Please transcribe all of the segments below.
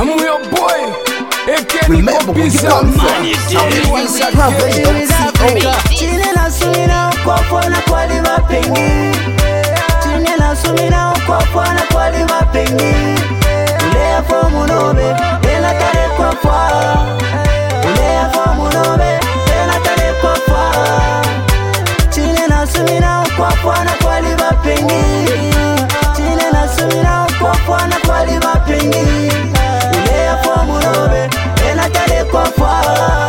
I'm your boy. Remember where you come from. Chine na sumina kwa na kwali mapengi. Chine na sumina kwa na kwali mapengi. Ule fomu nobe, ela kare kwa kwa. Ule fomu nobe, ela kare kwa kwa. Chine na sumina kwa na kwali mapengi. Chine na sumina kwa na kwali mapengi. Ule fomu nobe, ela kare kwa kwa.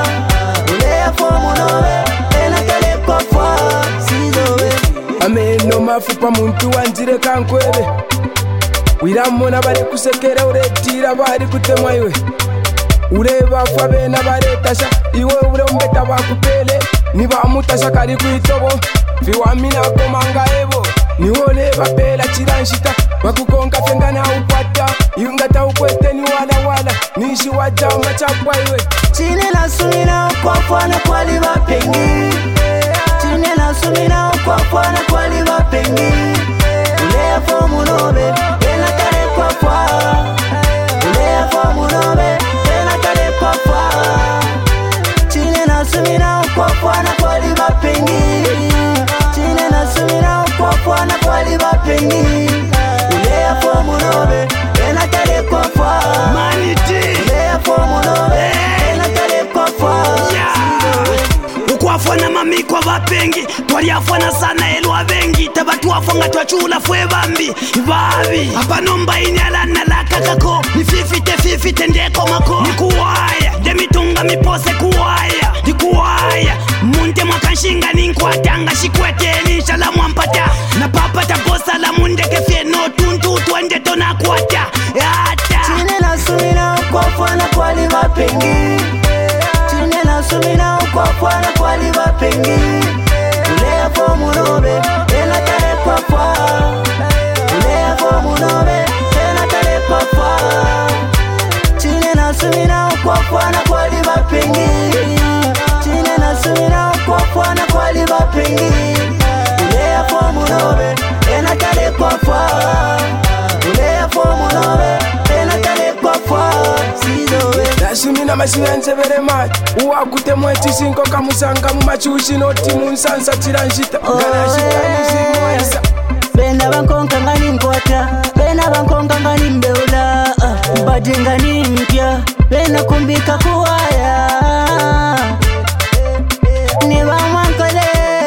Ule fomu nobe, ela kare kwa kwa. Sizowe ameno mafupa muntu wanjire kankwebe. Wiramona bari kusekera uretira bari kutemwa iwe. Ureba fa bena baretasha iwe urombeta bakupele. Niba mutasha kari kuitobo viwamina komanga ebo. Niwole bapela chiranshita bakukonga fengana upata. Yungata ukwete ni wala nishi wajamba chapwa iwe. Chine na sumina kwa na kwali mapengi. Chine na sumina kwa na kwali mapengi. Ule fomu nobe, ela kare kwa. Ule fomu nobe, ela kare kwa. Chine na sumina kwa na kwali mapengi. Chine na sumina kwa na kwali mapengi. Ule fomu nobe, ela kare kwa. Ule fomu nobe, ela kare kwa. Ukwafana mami kwa vapengi twaliafana sana elwa vengi tabatuafonga twachula fwe bambi babi apanomba inyalana lakakako nififite ndeko mako nikuwaya demitunga mipose kuwaya nikuwaya munte mwakanshinga ninkwatanga shikweteli shala mwampata na papata bosa la mundeke fieno tuntu twende tonakwata ata Chine na sumina kwa na kwali mapengi. Chine na sumina kwa na kwali mapengi. Ule fomu nobe, ela kare kwa. Ule fomu nobe, ela kare kwa. Chine na sumina kwa na kwali mapengi. Chine na sumina kwa na kwali mapengi. Ule fomu nobe, ela kare kwa. Ule fomu nobe, ela kare kwa. Sizowe Nasumina mashiyanze beremati. Uwakutemwe chisinko kamusanga mumachushi noti munsansa chiranshita. Ganashita nishimwaisa. Bena bankonka ngani nkwata. Bena bankonka ngani mbeula. Mbadi ngani mpya. Bena kumbika kuwaya. Niba mwankole.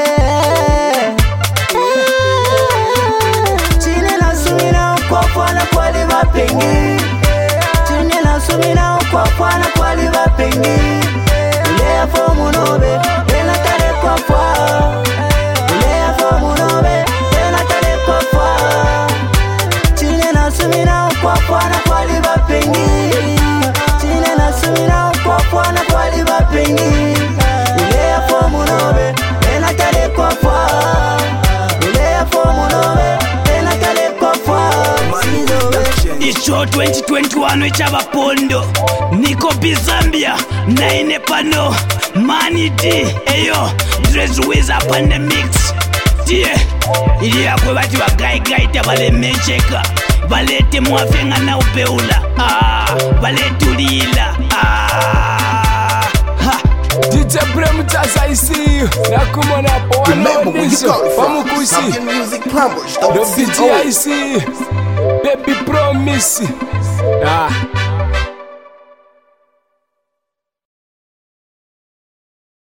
Chine na sumina kwa na kwali mapengi. Chine na sumina kwa na kwali mapengi. Ule fomu nobe, ela kare kwa. Ule fomu nobe, ela kare kwa. Chine na sumina kwa na kwali mapengi. Chine na sumina kwa na kwali mapengi. Ule fomu nobe, ela kare kwa. Ule fomu nobe, ela kare kwa. Sizowe Icho 2021 echabapondo niko bizambia naine pano Mani D eyo Dresswiz upon the mix tie ili yakwe bati bagaigai tabalemecheka balete mwafenga na upeula balete ulila DJ Brem Jazz, I see you. Nakumona po Remember where you come from. Pamukusi. Something music plumbers. Don't The see BG I see. Baby promise.